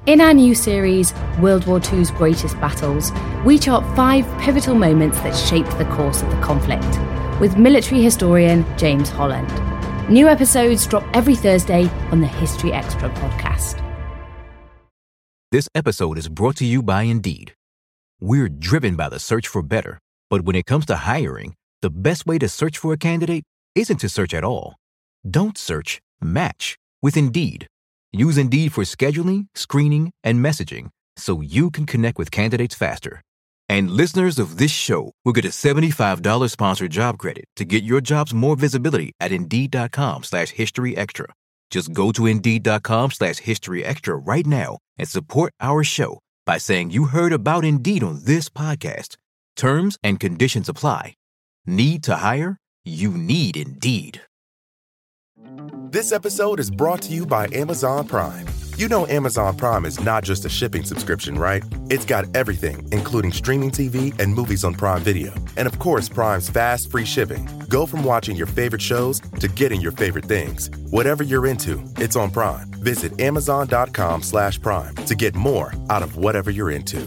In our new series, World War II's Greatest Battles, we chart 5 pivotal moments that shaped the course of the conflict, with military historian James Holland. New episodes drop every Thursday on the History Extra podcast. This episode is brought to you by Indeed. We're driven by the search for better, but when it comes to hiring, the best way to search for a candidate isn't to search at all. Don't search, match with Indeed. Use Indeed for scheduling, screening, and messaging so you can connect with candidates faster. And listeners of this show will get a $75 sponsored job credit to get your jobs more visibility at Indeed.com/historyextra. Just go to Indeed.com/historyextra right now and support our show by saying you heard about Indeed on this podcast. Terms and conditions apply. Need to hire? You need Indeed. This episode is brought to you by Amazon Prime. You know Amazon Prime is not just a shipping subscription, right? It's got everything, including streaming TV and movies on Prime Video. And of course, Prime's fast, free shipping. Go from watching your favorite shows to getting your favorite things. Whatever you're into, it's on Prime. Visit Amazon.com/Prime to get more out of whatever you're into.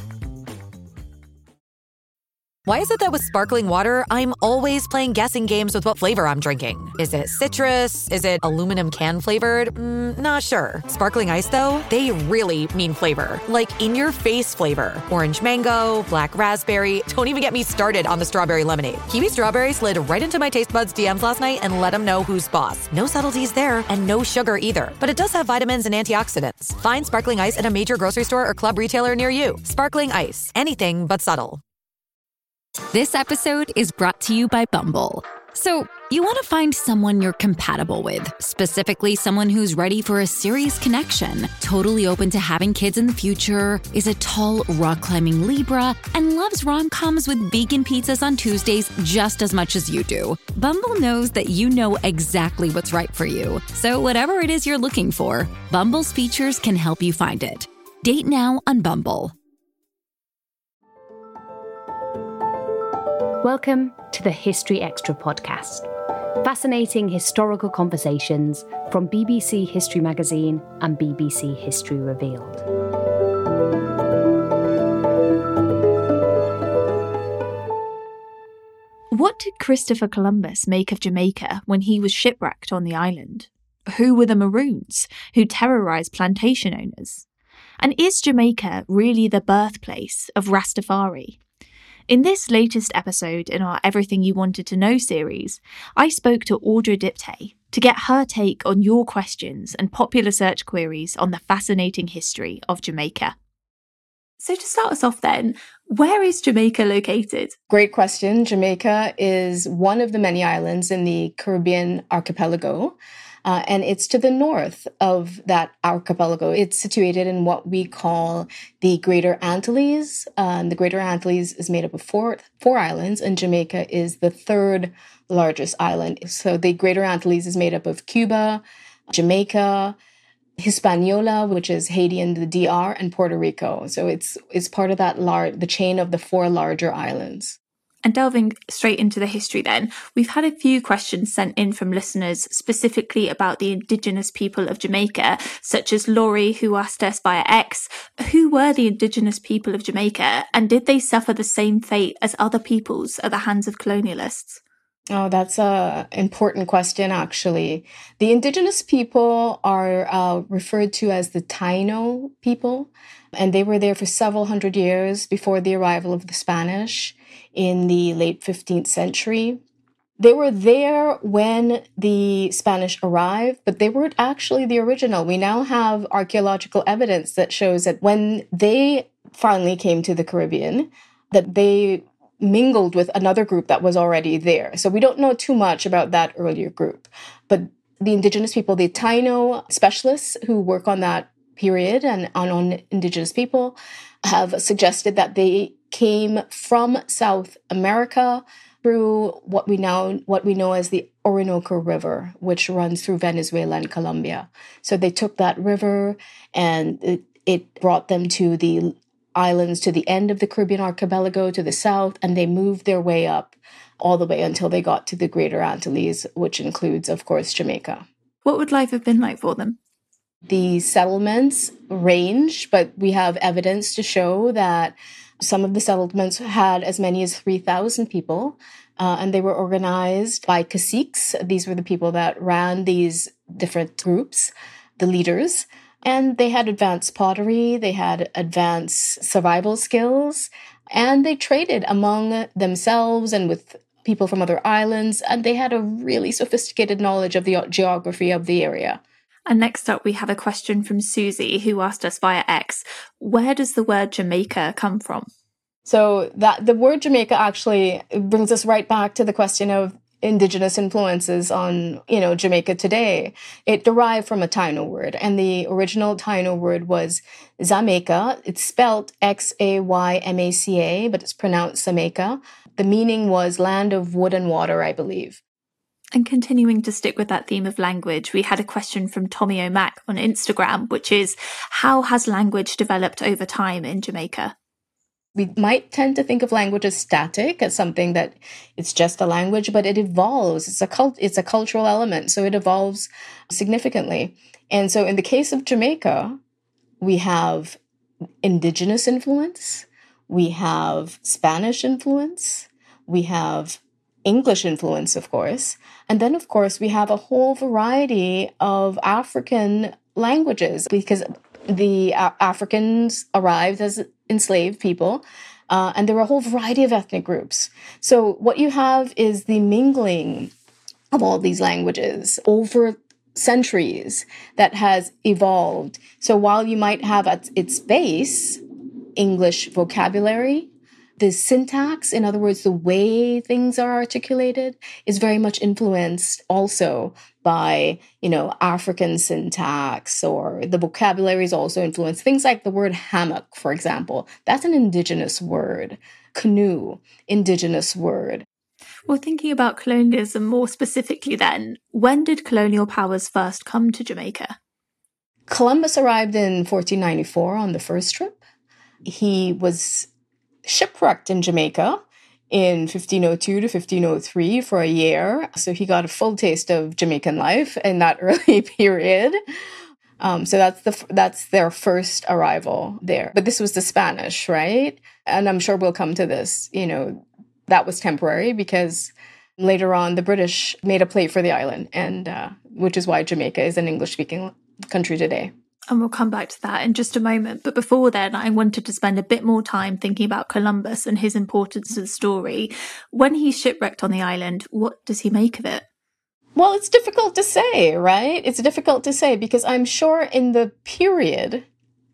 Why is it that with sparkling water, I'm always playing guessing games with what flavor I'm drinking? Is it citrus? Is it aluminum can flavored? Not sure. Sparkling ice, though, they really mean flavor. Like in-your-face flavor. Orange mango, black raspberry. Don't even get me started on the strawberry lemonade. Kiwi Strawberry slid right into my taste buds DMs last night and let them know who's boss. No subtleties there, and no sugar either. But it does have vitamins and antioxidants. Find sparkling ice at a major grocery store or club retailer near you. Sparkling ice. Anything but subtle. This episode is brought to you by Bumble. So, you want to find someone you're compatible with, specifically someone who's ready for a serious connection, totally open to having kids in the future, is a tall, rock-climbing Libra, and loves rom-coms with vegan pizzas on Tuesdays just as much as you do. Bumble knows that you know exactly what's right for you. So whatever it is you're looking for, Bumble's features can help you find it. Date now on Bumble. Welcome to the History Extra podcast. Fascinating historical conversations from BBC History Magazine and BBC History Revealed. What did Christopher Columbus make of Jamaica when he was shipwrecked on the island? Who were the Maroons who terrorised plantation owners? And is Jamaica really the birthplace of Rastafari? In this latest episode in our Everything You Wanted to Know series, I spoke to Audra Dipte to get her take on your questions and popular search queries on the fascinating history of Jamaica. So to start us off then, where is Jamaica located? Great question. Jamaica is one of the many islands in the Caribbean archipelago. And it's to the north of that archipelago. It's situated in what we call the Greater Antilles. The Greater Antilles is made up of four islands, and Jamaica is the third largest island. So the Greater Antilles is made up of Cuba, Jamaica, Hispaniola, which is Haiti and the DR, and Puerto Rico. So it's part of that the chain of the 4 larger islands. And delving straight into the history then, we've had a few questions sent in from listeners specifically about the indigenous people of Jamaica, such as Laurie, who asked us via X, who were the indigenous people of Jamaica and did they suffer the same fate as other peoples at the hands of colonialists? Oh, that's an important question, actually. The indigenous people are referred to as the Taino people, and they were there for several hundred years before the arrival of the Spanish in the late 15th century. They were there when the Spanish arrived, but they weren't actually the original. We now have archaeological evidence that shows that when they finally came to the Caribbean, that they mingled with another group that was already there. So we don't know too much about that earlier group. But the indigenous people, the Taino specialists who work on that period and on indigenous people, have suggested that they came from South America through what we know as the Orinoco River, which runs through Venezuela and Colombia. So they took that river and it brought them to the islands to the end of the Caribbean archipelago to the south, and they moved their way up all the way until they got to the Greater Antilles, which includes, of course, Jamaica. What would life have been like for them? The settlements range, but we have evidence to show that some of the settlements had as many as 3,000 people, and they were organized by caciques. These were the people that ran these different groups, the leaders. And they had advanced pottery, they had advanced survival skills, and they traded among themselves and with people from other islands, and they had a really sophisticated knowledge of the geography of the area. And next up, we have a question from Susie, who asked us via X, where does the word Jamaica come from? So that the word Jamaica actually brings us right back to the question of indigenous influences on, Jamaica today. It derived from a Taino word, and the original Taino word was Zamaica. It's spelled Xaymaca, but it's pronounced Zamaica. The meaning was land of wood and water, I believe. And continuing to stick with that theme of language, we had a question from Tommy O'Mac on Instagram, which is, how has language developed over time in Jamaica? We might tend to think of language as static, as something that it's just a language, but it evolves. It's a cultural element, so it evolves significantly. And so in the case of Jamaica, we have indigenous influence, we have Spanish influence, we have English influence, of course. And then, of course, we have a whole variety of African languages because the Africans arrived as enslaved people, and there were a whole variety of ethnic groups. So what you have is the mingling of all these languages over centuries that has evolved. So while you might have at its base English vocabulary, the syntax, in other words, the way things are articulated, is very much influenced also by, African syntax, or the vocabulary is also influenced. Things like the word hammock, for example, that's an indigenous word. Canoe, indigenous word. Well, thinking about colonialism more specifically then, when did colonial powers first come to Jamaica? Columbus arrived in 1494 on the first trip. He was shipwrecked in Jamaica in 1502 to 1503 for a year. So he got a full taste of Jamaican life in that early period. So that's their first arrival there. But this was the Spanish, right? And I'm sure we'll come to this. That was temporary because later on the British made a play for the island, and which is why Jamaica is an English-speaking country today. And we'll come back to that in just a moment. But before then, I wanted to spend a bit more time thinking about Columbus and his importance to the story. When he's shipwrecked on the island, what does he make of it? Well, it's difficult to say, right? It's difficult to say because I'm sure in the period,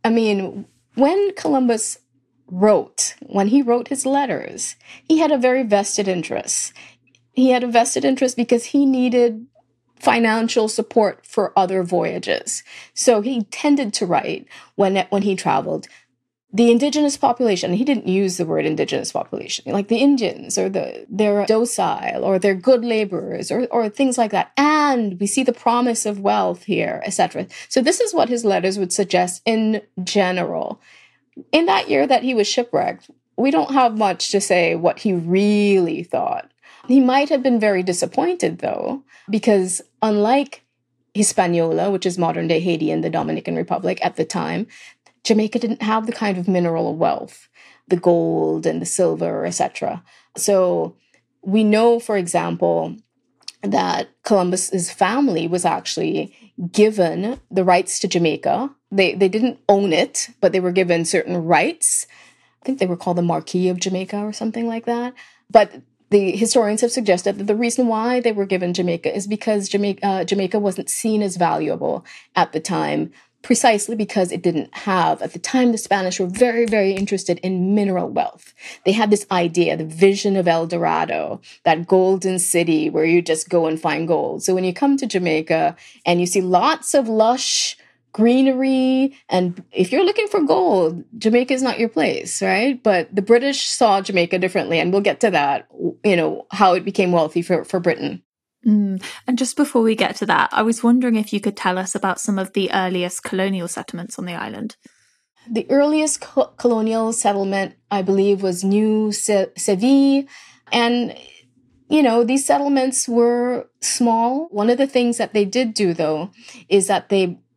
when Columbus when he wrote his letters, he had a very vested interest. He had a vested interest because he needed financial support for other voyages. So he tended to write when he traveled. The indigenous population, he didn't use the word indigenous population, like the Indians, or they're docile, or they're good laborers, or things like that. And we see the promise of wealth here, etc. So this is what his letters would suggest in general. In that year that he was shipwrecked, we don't have much to say what he really thought. He might have been very disappointed, though, because unlike Hispaniola, which is modern-day Haiti and the Dominican Republic at the time, Jamaica didn't have the kind of mineral wealth, the gold and the silver, etc. So we know, for example, that Columbus's family was actually given the rights to Jamaica. They didn't own it, but they were given certain rights. I think they were called the Marquis of Jamaica or something like that. But the historians have suggested that the reason why they were given Jamaica is because Jamaica wasn't seen as valuable at the time, precisely because it didn't have, at the time, the Spanish were very, very interested in mineral wealth. They had this idea, the vision of El Dorado, that golden city where you just go and find gold. So when you come to Jamaica and you see lots of lush greenery, and if you're looking for gold, Jamaica is not your place, right? But the British saw Jamaica differently, and we'll get to that, how it became wealthy for Britain. And just before we get to that, I was wondering if you could tell us about some of the earliest colonial settlements on the island. The earliest colonial settlement, I believe, was New Seville. And, these settlements were small. One of the things that they did do, though, is that they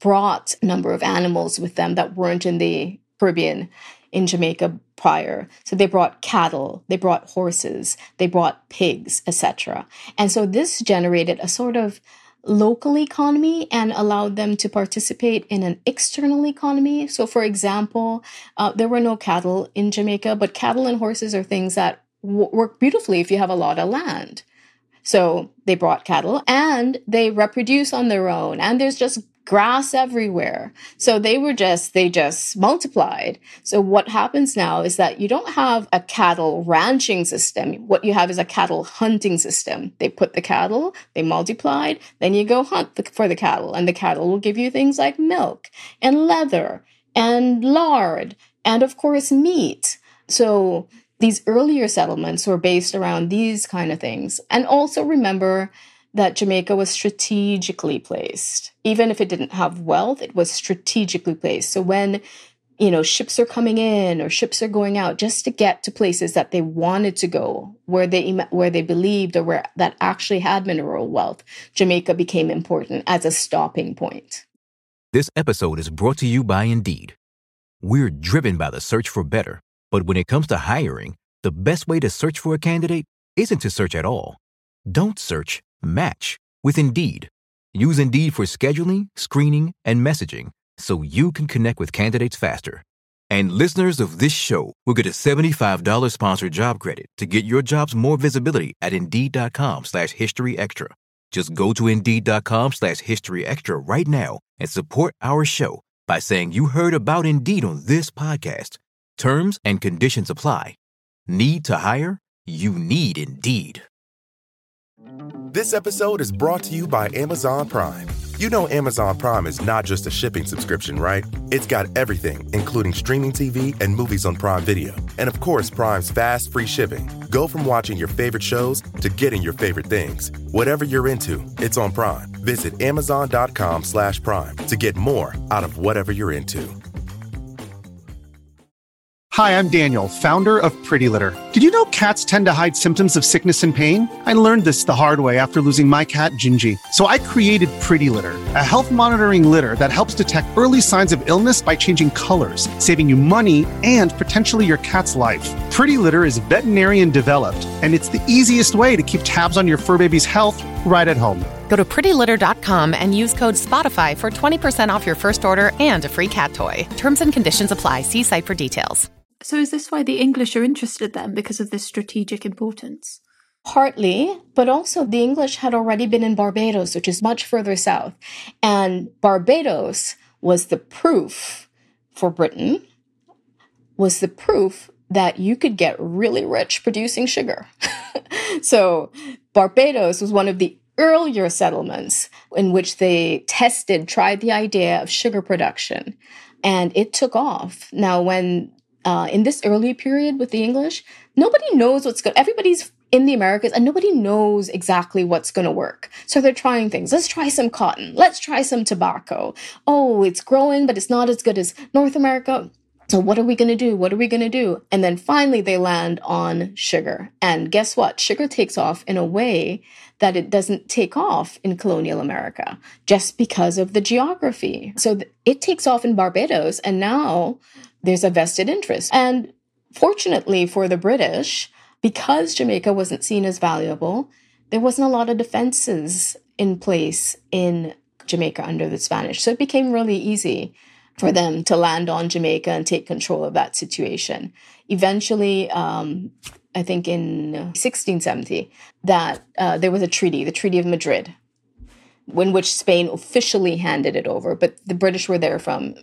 brought a number of animals with them that weren't in the Caribbean in Jamaica prior. So they brought cattle, they brought horses, they brought pigs, etc. And so this generated a sort of local economy and allowed them to participate in an external economy. So for example, there were no cattle in Jamaica, but cattle and horses are things that work beautifully if you have a lot of land. So they brought cattle and they reproduce on their own, and there's just grass everywhere. So they just multiplied. So what happens now is that you don't have a cattle ranching system. What you have is a cattle hunting system. They put the cattle, they multiplied, then you go hunt for the cattle, and the cattle will give you things like milk and leather and lard and, of course, meat. So these earlier settlements were based around these kind of things. And also remember that Jamaica was strategically placed. Even if it didn't have wealth, it was strategically placed. So when, ships are coming in or ships are going out just to get to places that they wanted to go, where they believed or where that actually had mineral wealth, Jamaica became important as a stopping point. This episode is brought to you by Indeed. We're driven by the search for better, but when it comes to hiring, the best way to search for a candidate isn't to search at all. Don't search. Match with Indeed. Use Indeed for scheduling, screening, and messaging so you can connect with candidates faster. And listeners of this show will get a $75 sponsored job credit to get your jobs more visibility at Indeed.com/HistoryExtra. Just go to Indeed.com/HistoryExtra right now and support our show by saying you heard about Indeed on this podcast. Terms and conditions apply. Need to hire? You need Indeed. This episode is brought to you by Amazon Prime. You know Amazon Prime is not just a shipping subscription, right? It's got everything, including streaming TV and movies on Prime Video. And of course, Prime's fast, free shipping. Go from watching your favorite shows to getting your favorite things. Whatever you're into, it's on Prime. Visit Amazon.com/Prime to get more out of whatever you're into. Hi, I'm Daniel, founder of Pretty Litter. Did you know cats tend to hide symptoms of sickness and pain? I learned this the hard way after losing my cat, Gingy. So I created Pretty Litter, a health monitoring litter that helps detect early signs of illness by changing colors, saving you money and potentially your cat's life. Pretty Litter is veterinarian developed, and it's the easiest way to keep tabs on your fur baby's health right at home. Go to prettylitter.com and use code SPOTIFY for 20% off your first order and a free cat toy. Terms and conditions apply. See site for details. So is this why the English are interested then, because of this strategic importance? Partly, but also the English had already been in Barbados, which is much further south. And Barbados was the proof for Britain, was the proof that you could get really rich producing sugar. So Barbados was one of the earlier settlements in which they tried the idea of sugar production, and it took off. Now, when in this early period with the English, nobody knows what's good. Everybody's in the Americas and nobody knows exactly what's going to work. So they're trying things. Let's try some cotton. Let's try some tobacco. Oh, it's growing, but it's not as good as North America. So what are we going to do? What are we going to do? And then finally they land on sugar. And guess what? Sugar takes off in a way that it doesn't take off in colonial America just because of the geography. So it takes off in Barbados, and now there's a vested interest. And fortunately for the British, because Jamaica wasn't seen as valuable, there wasn't a lot of defenses in place in Jamaica under the Spanish. So it became really easy for them to land on Jamaica and take control of that situation. Eventually, I think in 1670, that there was a treaty, the Treaty of Madrid, in which Spain officially handed it over. But the British were there from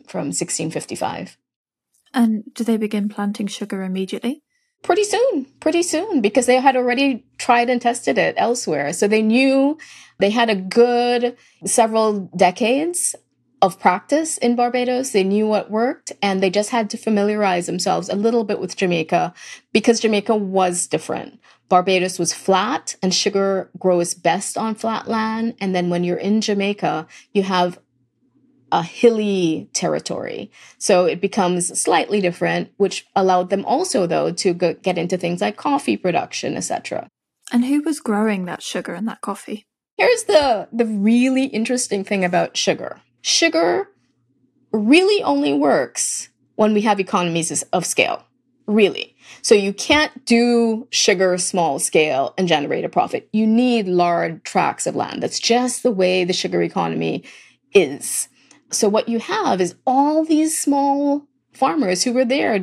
1655. And do they begin planting sugar immediately? Pretty soon, because they had already tried and tested it elsewhere. So they knew they had a good several decades of practice in Barbados. They knew what worked, and they just had to familiarize themselves a little bit with Jamaica because Jamaica was different. Barbados was flat, and sugar grows best on flat land. And then when you're in Jamaica, you have a hilly territory. So it becomes slightly different, which allowed them also, though, to get into things like coffee production, etc. And who was growing that sugar and that coffee? Here's the really interesting thing about sugar. Sugar really only works when we have economies of scale, really. So you can't do sugar small scale and generate a profit. You need large tracts of land. That's just the way the sugar economy is. So what you have is all these small farmers who were there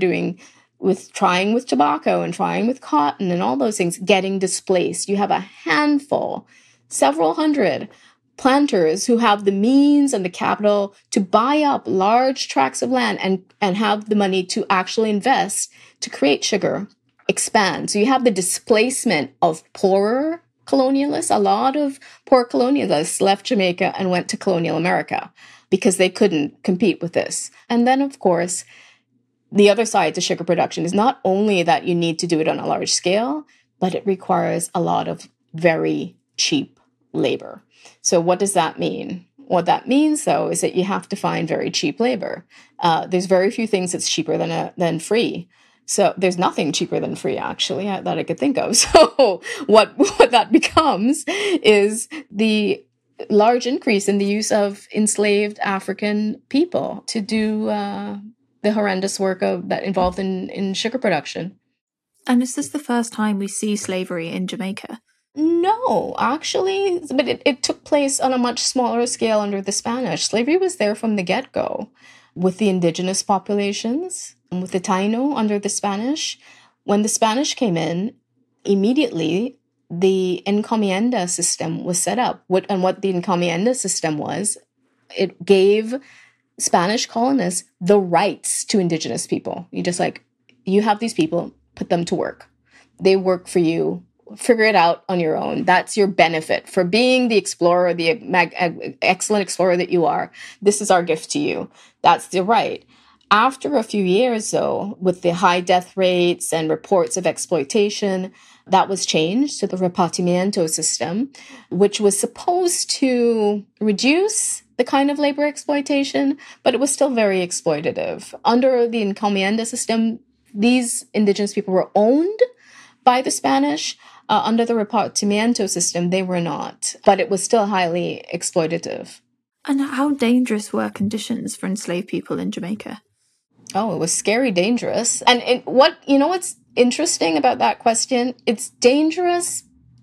trying with tobacco and trying with cotton and all those things, getting displaced. You have a handful, several hundred planters who have the means and the capital to buy up large tracts of land and have the money to actually invest to create sugar, expand. So you have the displacement of poorer colonialists. A lot of poor colonialists left Jamaica and went to colonial America because they couldn't compete with this. And then, of course, the other side to sugar production is not only that you need to do it on a large scale, but it requires a lot of very cheap labor. So what does that mean? What that means, though, is that you have to find very cheap labor. There's very few things that's cheaper than free. So there's nothing cheaper than free, actually, that I could think of. So what that becomes is the large increase in the use of enslaved African people to do the horrendous work that involved in sugar production. And is this the first time we see slavery in Jamaica? No, actually, but it took place on a much smaller scale under the Spanish. Slavery was there from the get-go with the indigenous populations, with the Taino under the Spanish. When the Spanish came in, immediately the encomienda system was set up. What the encomienda system was, it gave Spanish colonists the rights to indigenous people. You have these people, put them to work. They work for you. Figure it out on your own. That's your benefit for being the explorer, the excellent explorer that you are. This is our gift to you. That's the right. After a few years, though, with the high death rates and reports of exploitation, that was changed to the repartimiento system, which was supposed to reduce the kind of labor exploitation, but it was still very exploitative. Under the encomienda system, these indigenous people were owned by the Spanish. Under the repartimiento system, they were not, but it was still highly exploitative. And how dangerous were conditions for enslaved people in Jamaica? Oh, it was scary dangerous. And what's interesting about that question? It's dangerous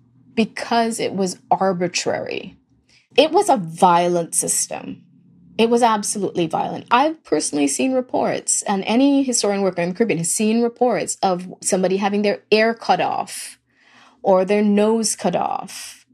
because it was arbitrary. It was a violent system. It was absolutely violent. I've personally seen reports, and any historian working in the Caribbean has seen reports of somebody having their ear cut off, or their nose cut off,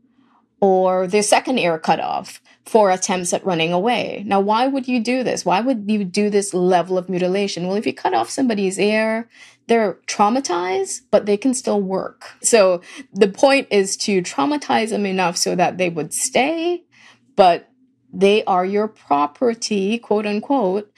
or their second ear cut off for attempts at running away. Now, why would you do this? Why would you do this level of mutilation? Well, if you cut off somebody's ear, they're traumatized, but they can still work. So the point is to traumatize them enough so that they would stay, but they are your property, quote unquote,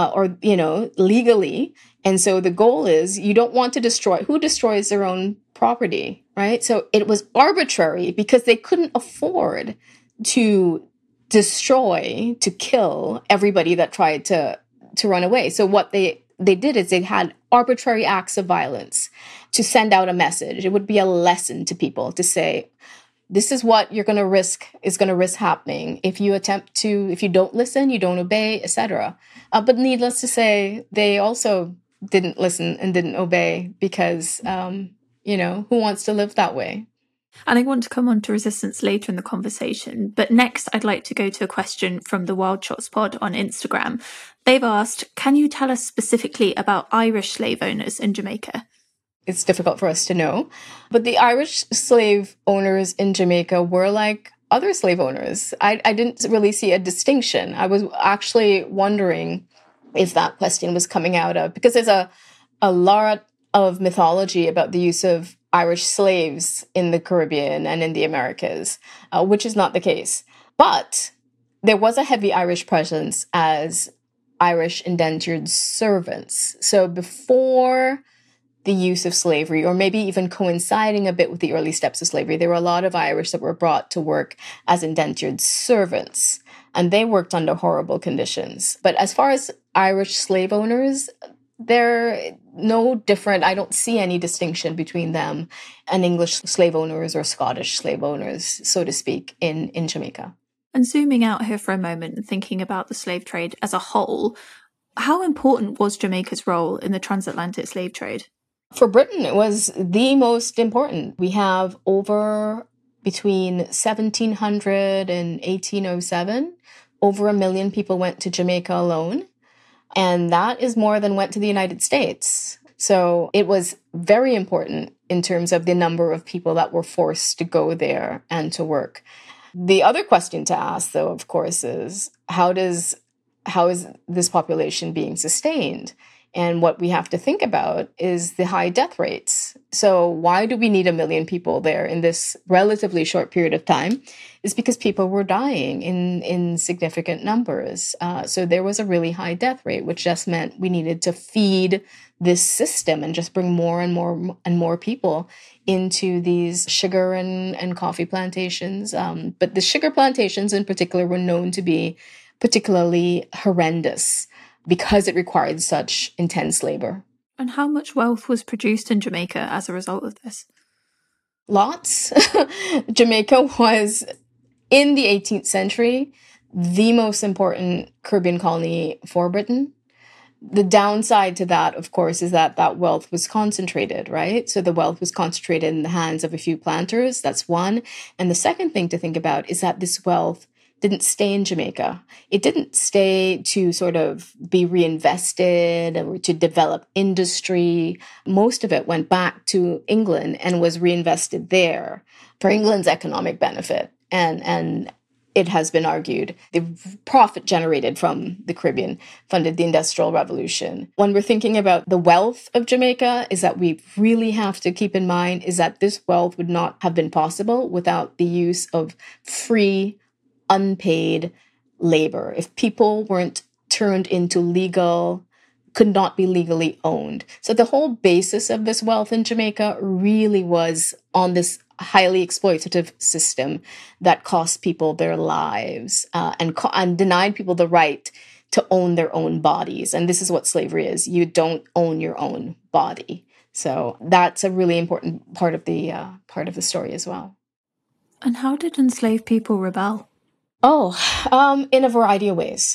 legally. And so the goal is you don't want to destroy. Who destroys their own property, right? So it was arbitrary because they couldn't afford to destroy, to kill everybody that tried to run away. So what they did is they had arbitrary acts of violence to send out a message. It would be a lesson to people to say, this is what you're going to risk happening if you don't listen, you don't obey, etc. But needless to say, they also didn't listen and didn't obey because, who wants to live that way? And I want to come on to resistance later in the conversation. But next, I'd like to go to a question from the Wild Shots Pod on Instagram. They've asked, can you tell us specifically about Irish slave owners in Jamaica? It's difficult for us to know. But the Irish slave owners in Jamaica were like other slave owners. I didn't really see a distinction. I was actually wondering if that question was coming out of, because there's a lot of mythology about the use of Irish slaves in the Caribbean and in the Americas, which is not the case. But there was a heavy Irish presence as Irish indentured servants. So before the use of slavery, or maybe even coinciding a bit with the early steps of slavery, there were a lot of Irish that were brought to work as indentured servants, and they worked under horrible conditions. But as far as Irish slave owners, they're no different. I don't see any distinction between them and English slave owners or Scottish slave owners, so to speak, in Jamaica. And zooming out here for a moment and thinking about the slave trade as a whole, how important was Jamaica's role in the transatlantic slave trade? For Britain, it was the most important. We have over between 1700 and 1807, over 1 million people went to Jamaica alone. And that is more than went to the United States. So it was very important in terms of the number of people that were forced to go there and to work. The other question to ask, though, of course, is how is this population being sustained? And what we have to think about is the high death rates. So why do we need 1 million people there in this relatively short period of time? It's because people were dying in significant numbers. So there was a really high death rate, which just meant we needed to feed this system and just bring more and more and more people into these sugar and coffee plantations. But the sugar plantations in particular were known to be particularly horrendous because it required such intense labor. And how much wealth was produced in Jamaica as a result of this? Lots. Jamaica was, in the 18th century, the most important Caribbean colony for Britain. The downside to that, of course, is that that wealth was concentrated, right? So the wealth was concentrated in the hands of a few planters. That's one. And the second thing to think about is that this wealth didn't stay in Jamaica. It didn't stay to sort of be reinvested or to develop industry. Most of it went back to England and was reinvested there for England's economic benefit. And it has been argued the profit generated from the Caribbean funded the Industrial Revolution. When we're thinking about the wealth of Jamaica, is that we really have to keep in mind is that this wealth would not have been possible without the use of free, unpaid labor. If people weren't turned into could not be legally owned. So the whole basis of this wealth in Jamaica really was on this highly exploitative system that cost people their lives and denied people the right to own their own bodies. And this is what slavery is. You don't own your own body. So that's a really important part of the story as well. And how did enslaved people rebel? In a variety of ways.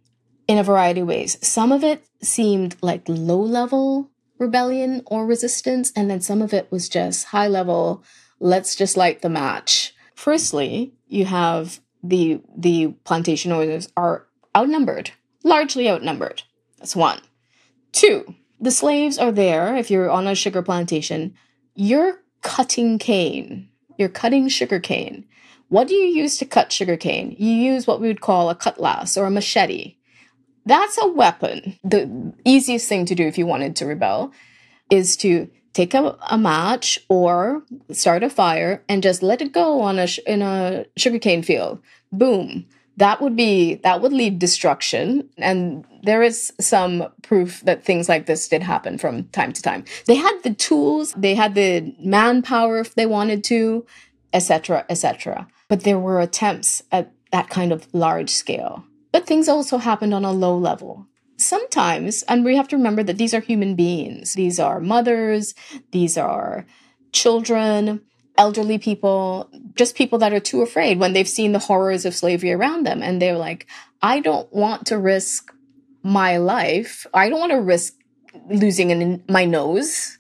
Some of it seemed like low-level rebellion or resistance, and then some of it was just high-level, let's just light the match. Firstly, you have the plantation owners are outnumbered, largely outnumbered. That's one. Two, the slaves are there. If you're on a sugar plantation, you're cutting cane. You're cutting sugar cane. What do you use to cut sugarcane? You use what we would call a cutlass or a machete. That's a weapon. The easiest thing to do if you wanted to rebel is to take a match or start a fire and just let it go in a sugarcane field. Boom. That would lead destruction. And there is some proof that things like this did happen from time to time. They had the tools, they had the manpower if they wanted to, etc., etc. But there were attempts at that kind of large scale. But things also happened on a low level. Sometimes, and we have to remember that these are human beings. These are mothers, these are children, elderly people, just people that are too afraid when they've seen the horrors of slavery around them. And they're like, I don't want to risk my life. I don't want to risk losing my nose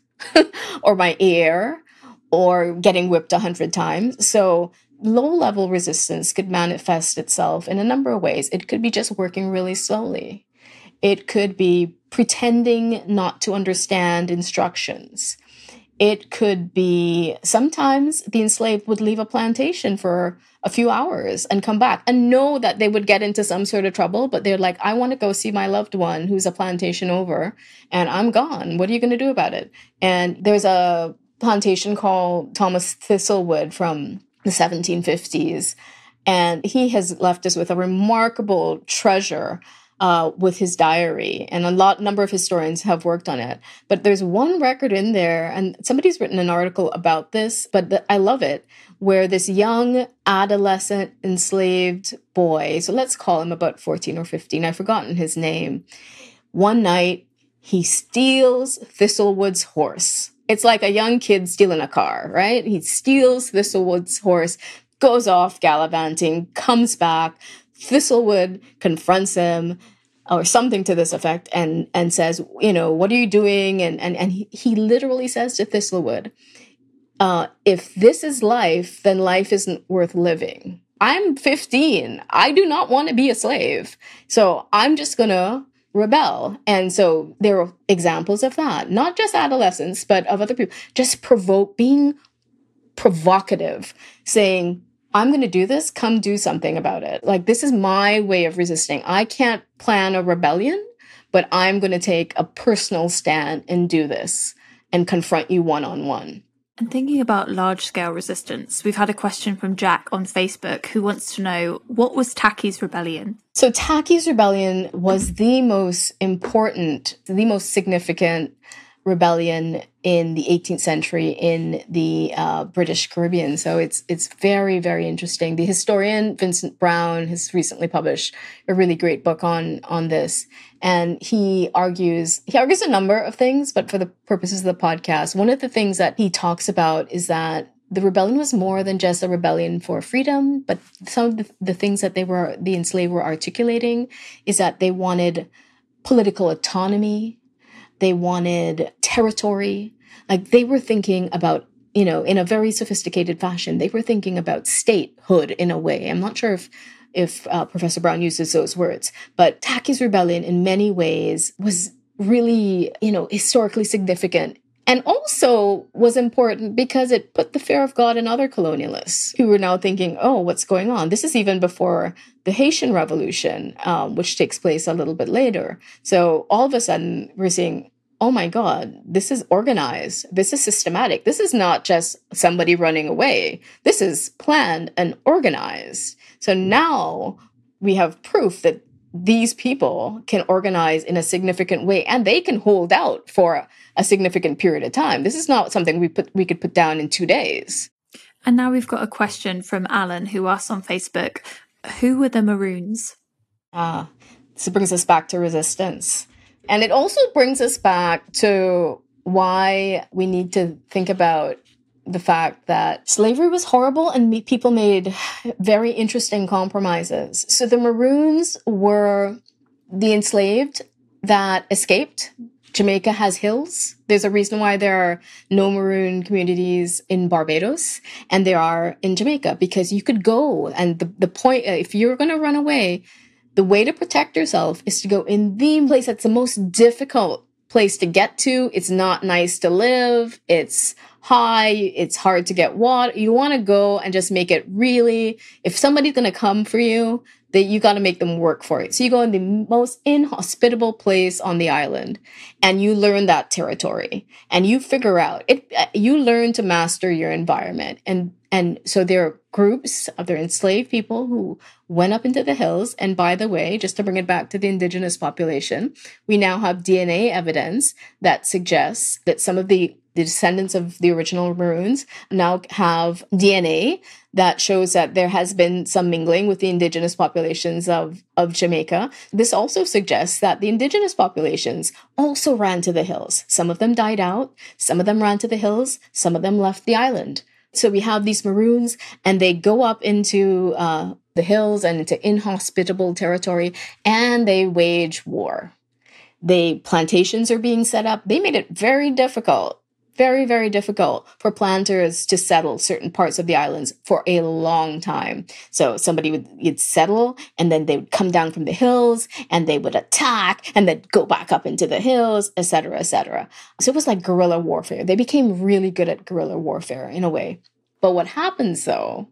or my ear or getting whipped 100 times. So low-level resistance could manifest itself in a number of ways. It could be just working really slowly. It could be pretending not to understand instructions. It could be sometimes the enslaved would leave a plantation for a few hours and come back and know that they would get into some sort of trouble, but they're like, I want to go see my loved one who's a plantation over, and I'm gone. What are you going to do about it? And there's a plantation called Thomas Thistlewood from the 1750s. And he has left us with a remarkable treasure with his diary. And number of historians have worked on it. But there's one record in there, and somebody's written an article about this, but I love it, where this young adolescent enslaved boy, so let's call him about 14 or 15, I've forgotten his name. One night, he steals Thistlewood's horse. It's like a young kid stealing a car, right? He steals Thistlewood's horse, goes off gallivanting, comes back. Thistlewood confronts him, or something to this effect, and says, what are you doing? And he literally says to Thistlewood, if this is life, then life isn't worth living. I'm 15. I do not want to be a slave. So I'm just going to rebel. And so there are examples of that, not just adolescents, but of other people, just being provocative, saying, I'm going to do this, come do something about it. Like, this is my way of resisting. I can't plan a rebellion, but I'm going to take a personal stand and do this and confront you one-on-one. And thinking about large-scale resistance, we've had a question from Jack on Facebook who wants to know, what was Taki's rebellion? So Taki's rebellion was the most important, the most significant rebellion in the 18th century in the British Caribbean. So it's very, very interesting. The historian Vincent Brown has recently published a really great book on this. And he argues a number of things, but for the purposes of the podcast, one of the things that he talks about is that the rebellion was more than just a rebellion for freedom, but some of the things that the enslaved were articulating is that they wanted political autonomy. They wanted territory. Like, they were thinking about, in a very sophisticated fashion, they were thinking about statehood in a way. I'm not sure if Professor Brown uses those words, but Taki's rebellion in many ways was really, historically significant, and also was important because it put the fear of God in other colonialists who were now thinking, oh, what's going on? This is even before the Haitian Revolution, which takes place a little bit later. So all of a sudden we're seeing, oh my God, this is organized. This is systematic. This is not just somebody running away. This is planned and organized. So now we have proof that these people can organize in a significant way, and they can hold out for a significant period of time. This is not something we could put down in 2 days. And now we've got a question from Alan, who asked on Facebook, who were the Maroons? This brings us back to resistance. And it also brings us back to why we need to think about the fact that slavery was horrible and people made very interesting compromises. So the Maroons were the enslaved that escaped. Jamaica has hills. There's a reason why there are no Maroon communities in Barbados, and there are in Jamaica, because you could go. And the point, if you're going to run away, the way to protect yourself is to go in the place that's the most difficult place to get to. It's not nice to live. It's high. It's hard to get water. You want to go and just make it really, if somebody's going to come for you, that you got to make them work for it. So you go in the most inhospitable place on the island and you learn that territory and you figure out it. You learn to master your environment. And so there are groups of their enslaved people who went up into the hills. And by the way, just to bring it back to the indigenous population, we now have DNA evidence that suggests that some of the descendants of the original Maroons now have DNA that shows that there has been some mingling with the indigenous populations of Jamaica. This also suggests that the indigenous populations also ran to the hills. Some of them died out, some of them ran to the hills, some of them left the island. So we have these Maroons, and they go up into the hills and into inhospitable territory, and they wage war. Plantations are being set up. They made it very difficult, very, very difficult for planters to settle certain parts of the islands for a long time. So somebody would settle, and then they would come down from the hills, and they would attack, and then go back up into the hills, et cetera, et cetera. So it was like guerrilla warfare. They became really good at guerrilla warfare in a way. But what happens, though,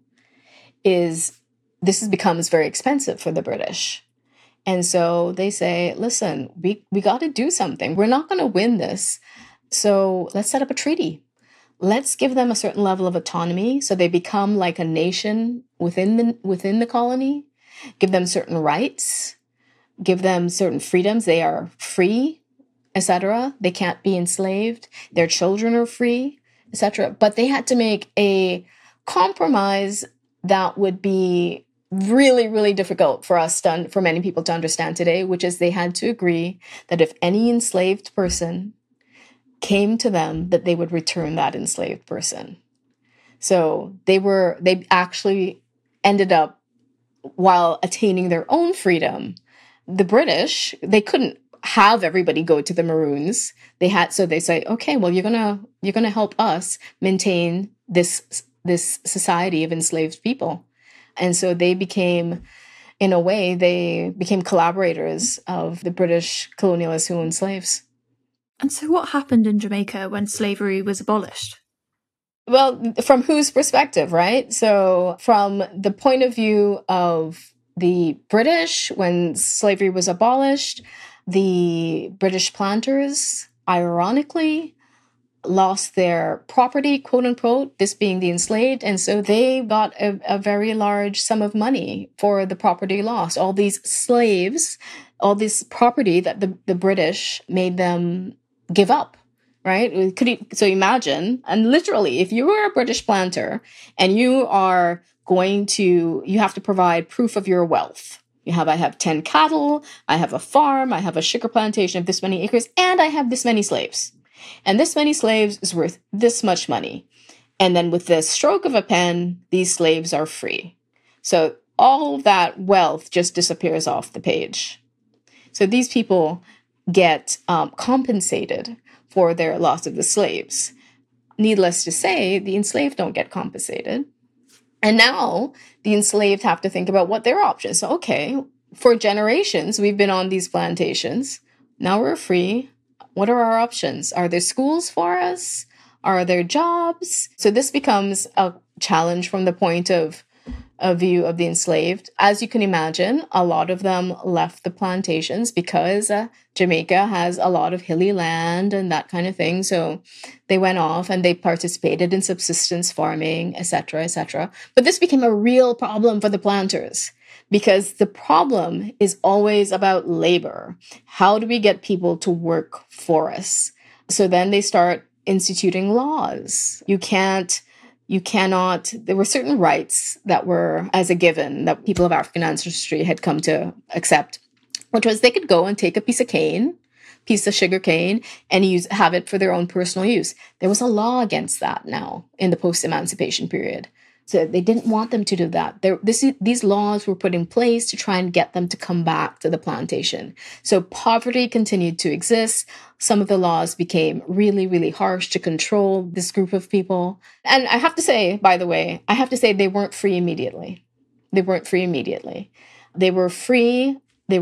is this becomes very expensive for the British. And so they say, listen, we got to do something. We're not going to win this. So let's set up a treaty. Let's give them a certain level of autonomy so they become like a nation within the colony. Give them certain rights. Give them certain freedoms. They are free, etc. They can't be enslaved. Their children are free, etc. But they had to make a compromise that would be really, really difficult for many people to understand today, which is they had to agree that if any enslaved person came to them, that they would return that enslaved person. So they actually ended up, while attaining their own freedom, the British, they couldn't have everybody go to the Maroons. So they say, okay, well, you're gonna help us maintain this society of enslaved people. And so they became, in a way, they became collaborators of the British colonialists who owned slaves. And so what happened in Jamaica when slavery was abolished? Well, from whose perspective, right? So from the point of view of the British, when slavery was abolished, the British planters, ironically, lost their property, quote unquote, this being the enslaved. And so they got a very large sum of money for the property lost. All these slaves, all this property that the British made them give up. Right? So imagine, and literally, if you were a British planter and you have to provide proof of your wealth. I have 10 cattle, I have a farm, I have a sugar plantation of this many acres, and I have this many slaves. And this many slaves is worth this much money. And then with the stroke of a pen, these slaves are free. So all that wealth just disappears off the page. So these people get compensated for their loss of the slaves. Needless to say, the enslaved don't get compensated. And now the enslaved have to think about what their options. So, okay, for generations, we've been on these plantations. Now we're free. What are our options? Are there schools for us? Are there jobs? So this becomes a challenge from the point of view of the enslaved. As you can imagine, a lot of them left the plantations because Jamaica has a lot of hilly land and that kind of thing. So they went off and they participated in subsistence farming, etc., etc. But this became a real problem for the planters because the problem is always about labor. How do we get people to work for us? So then they start instituting laws. There were certain rights that were as a given that people of African ancestry had come to accept, which was they could go and take a piece of sugar cane, and have it for their own personal use. There was a law against that now in the post-emancipation period. So they didn't want them to do that. These laws were put in place to try and get them to come back to the plantation. So poverty continued to exist. Some of the laws became really, really harsh to control this group of people. And I have to say, by the way, they weren't free immediately. They were free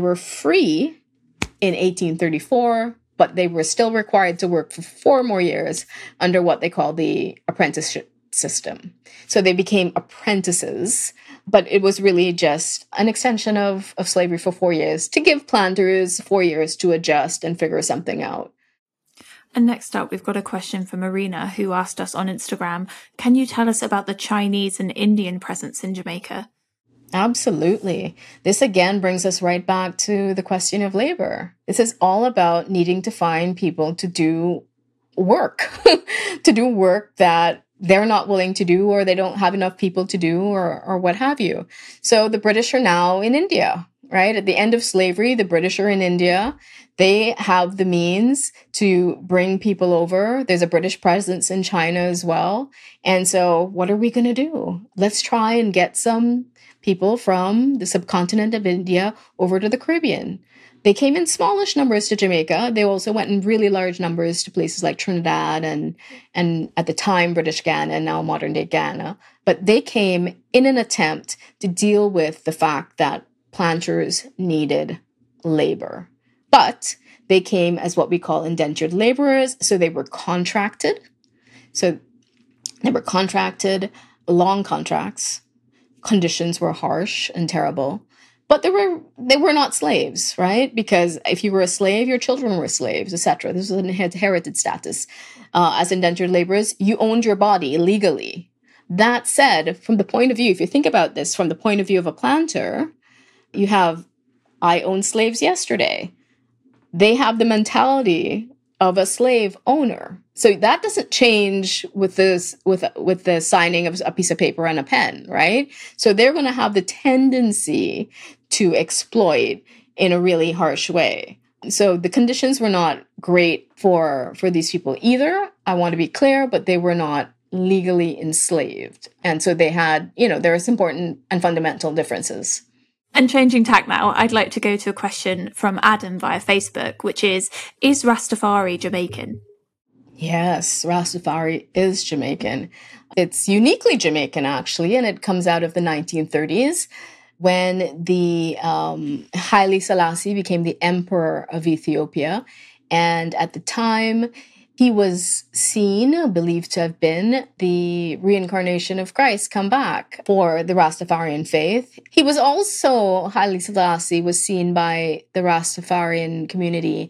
in 1834, but they were still required to work for 4 more years under what they call the apprenticeship system. So they became apprentices, but it was really just an extension of slavery for 4 years to give planters 4 years to adjust and figure something out. And next up, we've got a question from Marina, who asked us on Instagram, can you tell us about the Chinese and Indian presence in Jamaica? Absolutely. This again brings us right back to the question of labor. This is all about needing to find people to do work, to do work that they're not willing to do, or they don't have enough people to do, or what have you. So the British are now in India, right? At the end of slavery, the British are in India. They have the means to bring people over. There's a British presence in China as well. And so what are we going to do? Let's try and get some people from the subcontinent of India over to the Caribbean. They came in smallish numbers to Jamaica. They also went in really large numbers to places like Trinidad and at the time British Ghana and now modern day Ghana. But they came in an attempt to deal with the fact that planters needed labor. But they came as what we call indentured laborers. So they were contracted. Long contracts. Conditions were harsh and terrible. But they were not slaves, right? Because if you were a slave, your children were slaves, etc. This was an inherited status. As indentured laborers, you owned your body legally. That said, from the point of view, if you think about this from the point of view of a planter, you have, I owned slaves yesterday. They have the mentality of a slave owner. So that doesn't change with the signing of a piece of paper and a pen, right? So they're going to have the tendency to exploit in a really harsh way. So the conditions were not great for these people either. I want to be clear, but they were not legally enslaved. And so they had, there are some important and fundamental differences. And changing tack now, I'd like to go to a question from Adam via Facebook, which is Rastafari Jamaican? Yes, Rastafari is Jamaican. It's uniquely Jamaican, actually, and it comes out of the 1930s when the Haile Selassie became the emperor of Ethiopia. And at the time, he was believed to have been the reincarnation of Christ come back for the Rastafarian faith. He was also, Haile Selassie was seen by the Rastafarian community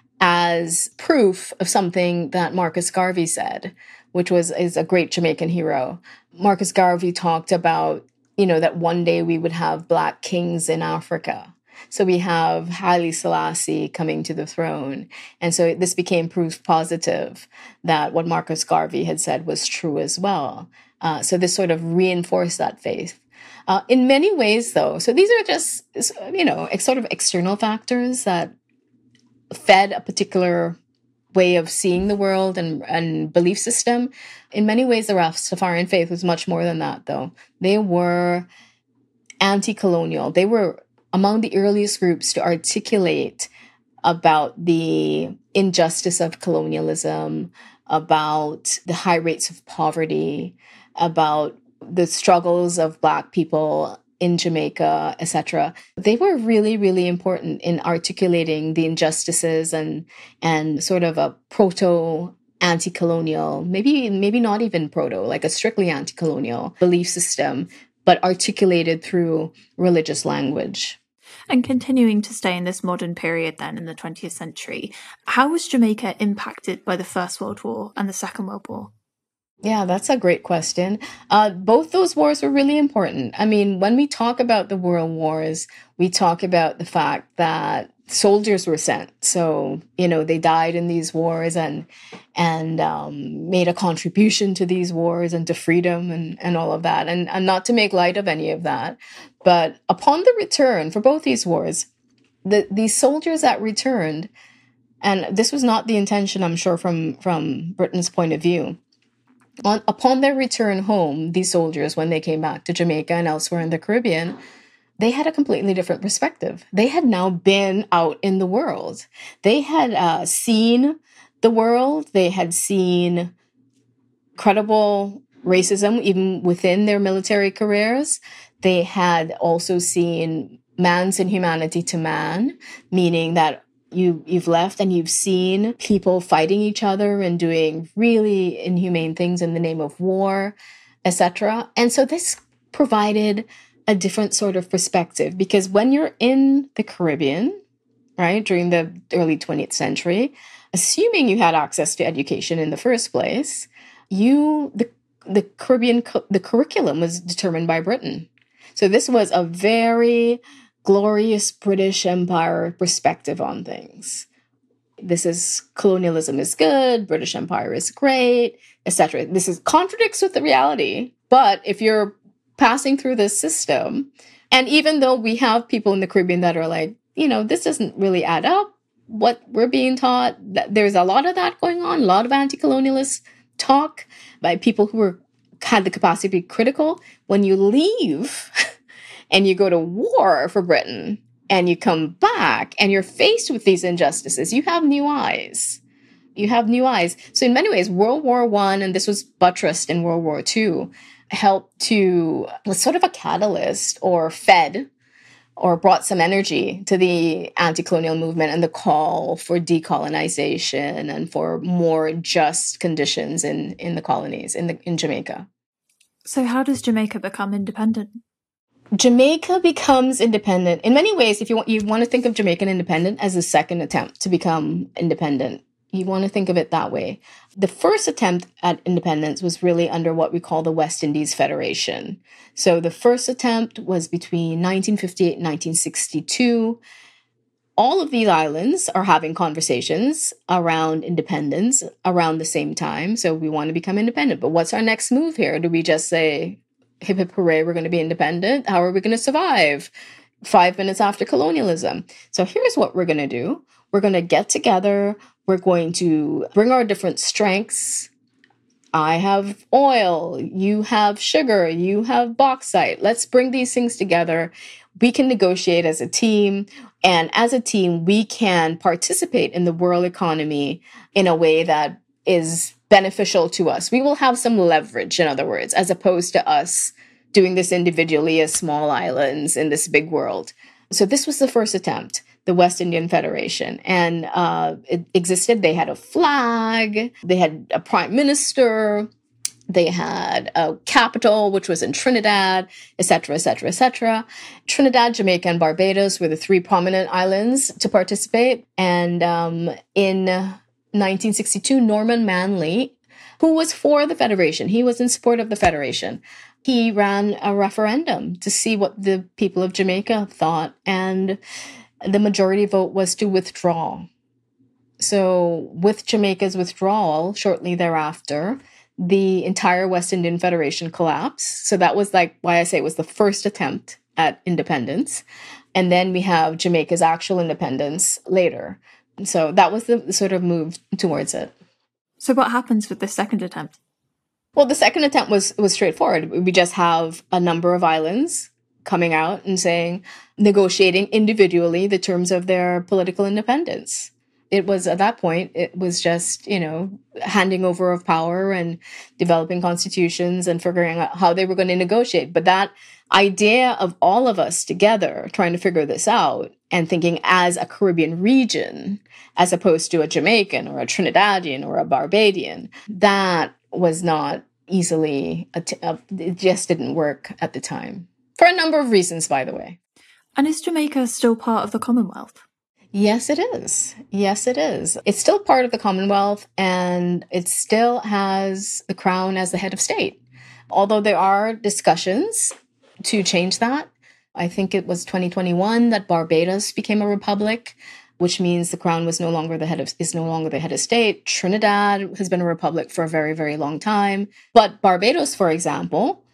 as proof of something that Marcus Garvey said, which is a great Jamaican hero. Marcus Garvey talked about, that one day we would have Black kings in Africa. So we have Haile Selassie coming to the throne. And so this became proof positive that what Marcus Garvey had said was true as well. So this sort of reinforced that faith. In many ways, though, so these are just, sort of external factors that fed a particular way of seeing the world and belief system. In many ways, the Rastafarian faith was much more than that, though. They were anti-colonial. They were among the earliest groups to articulate about the injustice of colonialism, about the high rates of poverty, about the struggles of Black people in Jamaica, etc. They were really, really important in articulating the injustices and sort of a proto-anti-colonial, maybe not even proto, like a strictly anti-colonial belief system, but articulated through religious language. And continuing to stay in this modern period then in the 20th century, how was Jamaica impacted by the First World War and the Second World War? Yeah, that's a great question. Both those wars were really important. I mean, when we talk about the world wars, we talk about the fact that soldiers were sent. So, they died in these wars and made a contribution to these wars and to freedom and all of that. And not to make light of any of that. But upon the return for both these wars, these soldiers that returned, and this was not the intention, I'm sure, from Britain's point of view, upon their return home, these soldiers, when they came back to Jamaica and elsewhere in the Caribbean, they had a completely different perspective. They had now been out in the world. They had seen the world. They had seen credible racism even within their military careers. They had also seen man's inhumanity to man, meaning that you've left and you've seen people fighting each other and doing really inhumane things in the name of war, etc. And so this provided a different sort of perspective, because when you're in the Caribbean, right, during the early 20th century, assuming you had access to education in the first place, the Caribbean, the curriculum was determined by Britain. So this was a very glorious British Empire perspective on things. This is colonialism is good, British Empire is great, etc. This contradicts with the reality. But if you're passing through this system, and even though we have people in the Caribbean that are like, this doesn't really add up, what we're being taught, there's a lot of that going on, a lot of anti-colonialist talk by people who had the capacity to be critical. When you leave and you go to war for Britain and you come back and you're faced with these injustices, you have new eyes. You have new eyes. So in many ways, World War I, and this was buttressed in World War II, was sort of a catalyst or fed or brought some energy to the anti-colonial movement and the call for decolonization and for more just conditions in the colonies, in Jamaica. So how does Jamaica become independent? Jamaica becomes independent. In many ways, if you want to think of Jamaican independence as a second attempt to become independent. You want to think of it that way. The first attempt at independence was really under what we call the West Indies Federation. So the first attempt was between 1958 and 1962. All of these islands are having conversations around independence around the same time. So we want to become independent. But what's our next move here? Do we just say, hip hip hooray, we're going to be independent? How are we going to survive 5 minutes after colonialism? So here's what we're going to do. We're going to get together. We're going to bring our different strengths I have oil, you have sugar, you have bauxite. Let's bring these things together. We can negotiate as a team. And as a team, we can participate in the world economy in a way that is beneficial to us. We will have some leverage, in other words, as opposed to us doing this individually as small islands in this big world. So this was the first attempt, the West Indian Federation. And it existed. They had a flag. They had a prime minister. They had a capital, which was in Trinidad, et cetera, et cetera, et cetera. Trinidad, Jamaica, and Barbados were the three prominent islands to participate. And in 1962, Norman Manley, who was for the Federation, he was in support of the Federation. He ran a referendum to see what the people of Jamaica thought, and the majority vote was to withdraw. So with Jamaica's withdrawal, shortly thereafter, the entire West Indian Federation collapsed. So that was like why I say it was the first attempt at independence. And then we have Jamaica's actual independence later. So that was the sort of move towards it. So what happens with the second attempt? Well, the second attempt was straightforward. We just have a number of islands coming out and saying, negotiating individually the terms of their political independence. It was, at that point, it was just, handing over of power and developing constitutions and figuring out how they were going to negotiate. But that idea of all of us together trying to figure this out and thinking as a Caribbean region, as opposed to a Jamaican or a Trinidadian or a Barbadian, that was not easily, it just didn't work at the time. For a number of reasons, by the way. And is Jamaica still part of the Commonwealth? Yes, it is. Yes, it is. It's still part of the Commonwealth, and it still has the Crown as the head of state. Although there are discussions to change that. I think it was 2021 that Barbados became a republic, which means the Crown is no longer the head of state. Trinidad has been a republic for a very, very long time. But Barbados, for example,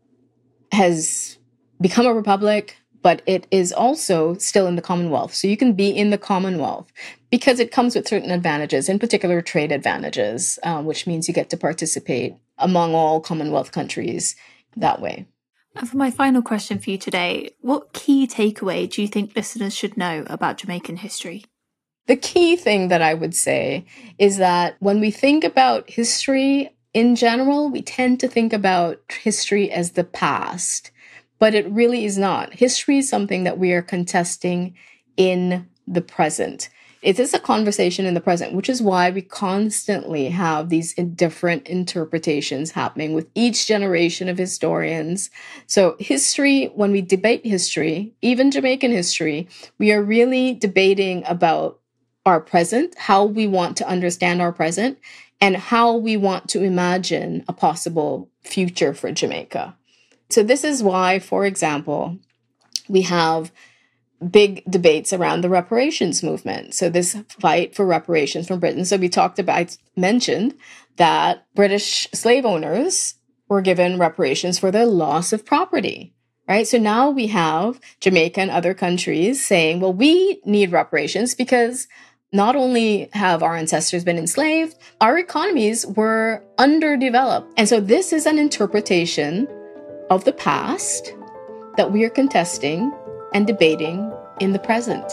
has become a republic, but it is also still in the Commonwealth. So you can be in the Commonwealth because it comes with certain advantages, in particular trade advantages, which means you get to participate among all Commonwealth countries that way. And for my final question for you today, what key takeaway do you think listeners should know about Jamaican history? The key thing that I would say is that when we think about history in general, we tend to think about history as the past, but it really is not. History is something that we are contesting in the present. It is a conversation in the present, which is why we constantly have these different interpretations happening with each generation of historians. So history, when we debate history, even Jamaican history, we are really debating about our present, how we want to understand our present, and how we want to imagine a possible future for Jamaica. So this is why, for example, we have big debates around the reparations movement. So this fight for reparations from Britain. So I mentioned that British slave owners were given reparations for their loss of property, right? So now we have Jamaica and other countries saying, well, we need reparations because not only have our ancestors been enslaved, our economies were underdeveloped. And so this is an interpretation of the past that we are contesting and debating in the present.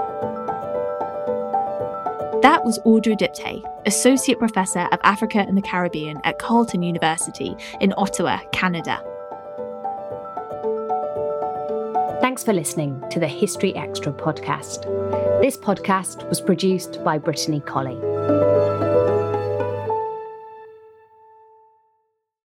That was Audrey Dipte, Associate Professor of Africa and the Caribbean at Carleton University in Ottawa, Canada. Thanks for listening to the History Extra podcast. This podcast was produced by Brittany Colley.